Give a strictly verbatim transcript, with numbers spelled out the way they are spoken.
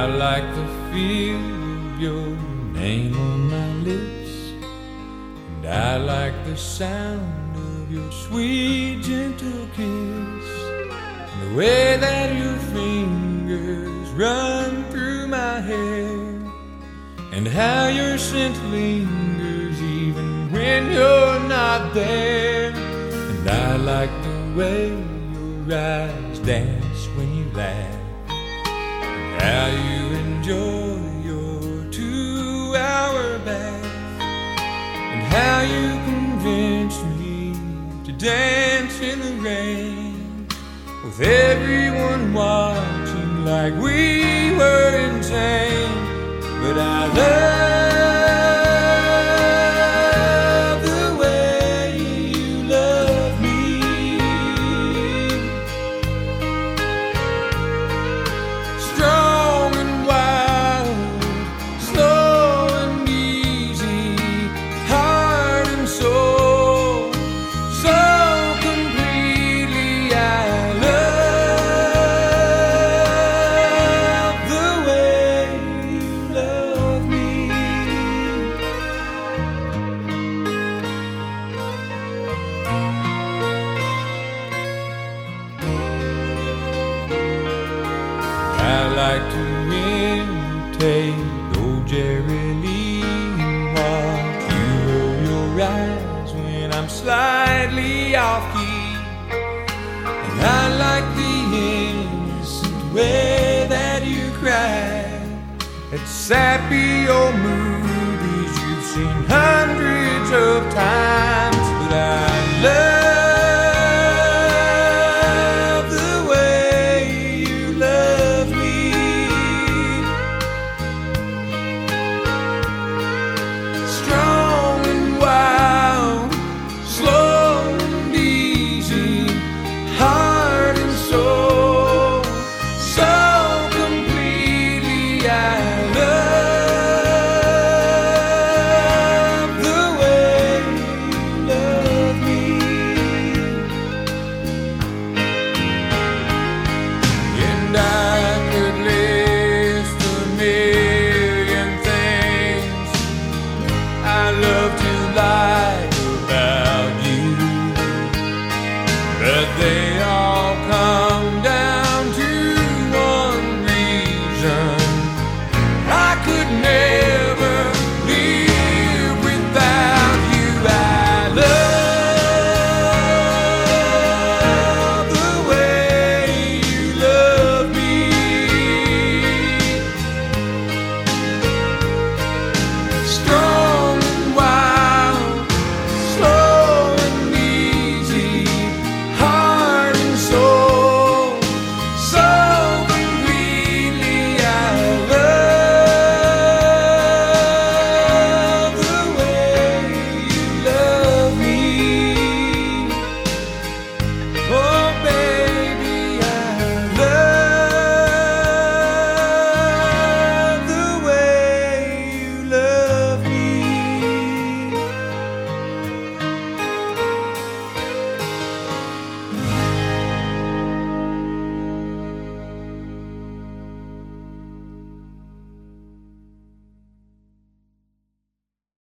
like the feel of your name on my lips, and I like the sound of your sweet gentle kiss, and the way that your fingers run through my hair, and how your scent lingers even when you're not there. And I like the way your eyes dance when you laugh, and how you enjoy your two-hour bath, and how you convince me to dance in the rain, with everyone watching like we were insane. But I love the way you love me, strong and wild, slow and easy, heart and soul, so completely. I love the way you love me. I like to imitate old Jerry Lee and watch you roll your eyes when I'm slightly off key, and I like the innocent way that you cry, that sappy old moon